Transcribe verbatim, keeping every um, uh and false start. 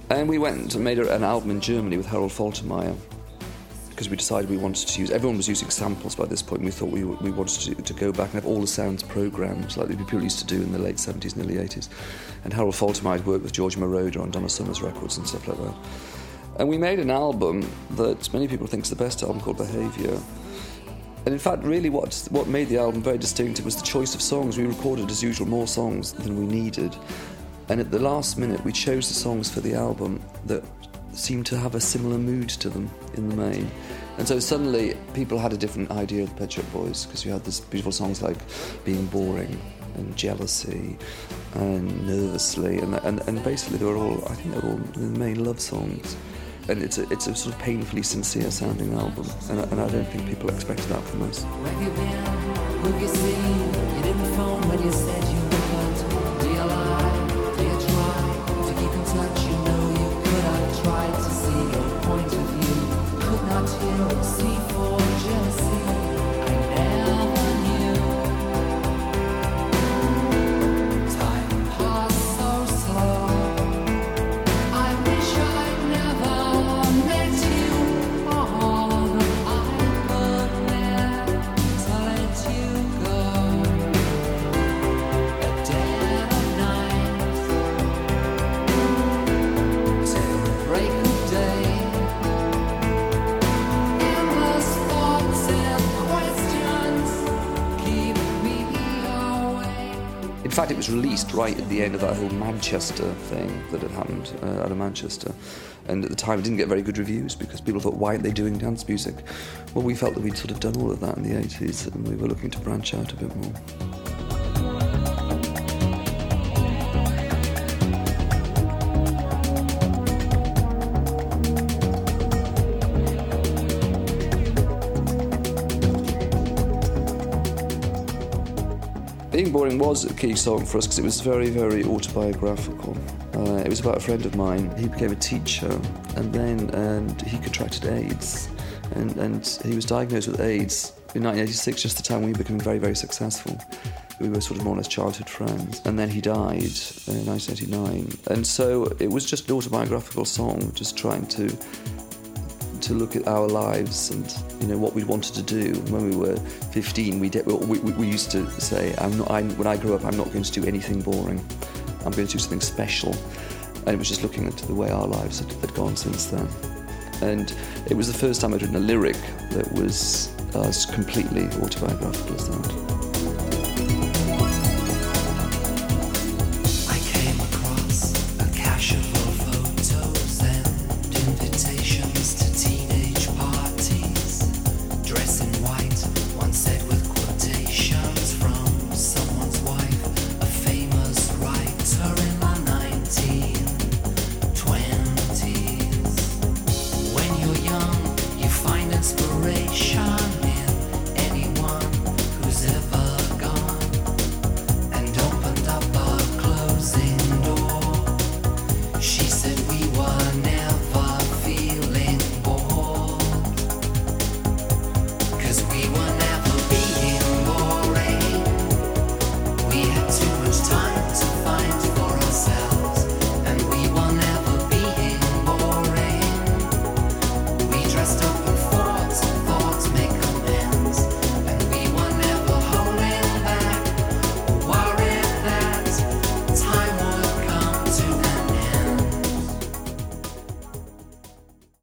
And we went and made an album in Germany with Harold Faltermeyer, because we decided we wanted to use... Everyone was using samples by this point, and we thought we we wanted to, to go back and have all the sounds programmed, like the people used to do in the late seventies and early eighties. And Harold Faltermeyer had worked with George Moroder on Donna Summer's records and stuff like that. And we made an album that many people think is the best album, called Behaviour. And in fact, really what what made the album very distinctive was the choice of songs. We recorded, as usual, more songs than we needed. And at the last minute, we chose the songs for the album that seemed to have a similar mood to them in the main. And so suddenly, people had a different idea of the Pet Shop Boys, because you had these beautiful songs like Being Boring and Jealousy and Nervously. And, and, and basically, they were all, I think they were all the main love songs. And it's a, it's a sort of painfully sincere sounding album, and I, and I don't think people expected that from us. Where have you been? Who have you seen? You didn't phone when you said you would. Do you lie? Do you try to keep in touch? You know you could have tried to see your point of view. Could not hear or see for jealousy. I never knew. Time passed so slow. I wish I'd never. In fact, it was released right at the end of that whole Manchester thing that had happened uh, out of Manchester. And at the time, it didn't get very good reviews because people thought, why aren't they doing dance music? Well, we felt that we'd sort of done all of that in the eighties, and we were looking to branch out a bit more. Being Boring was a key song for us because it was very, very autobiographical. Uh, it was about a friend of mine. He became a teacher, and then and he contracted AIDS, and, and he was diagnosed with AIDS in nineteen eighty-six, just the time we were becoming very, very successful. We were sort of more or less childhood friends. And then he died in nineteen eighty-nine. And so it was just an autobiographical song, just trying to to look at our lives and, you know, what we wanted to do. When we were fifteen, we, did, we, we, we used to say, I'm not, I'm, when I grow up, I'm not going to do anything boring. I'm going to do something special. And it was just looking into the way our lives had, had gone since then. And it was the first time I'd written a lyric that was as completely autobiographical as that. She said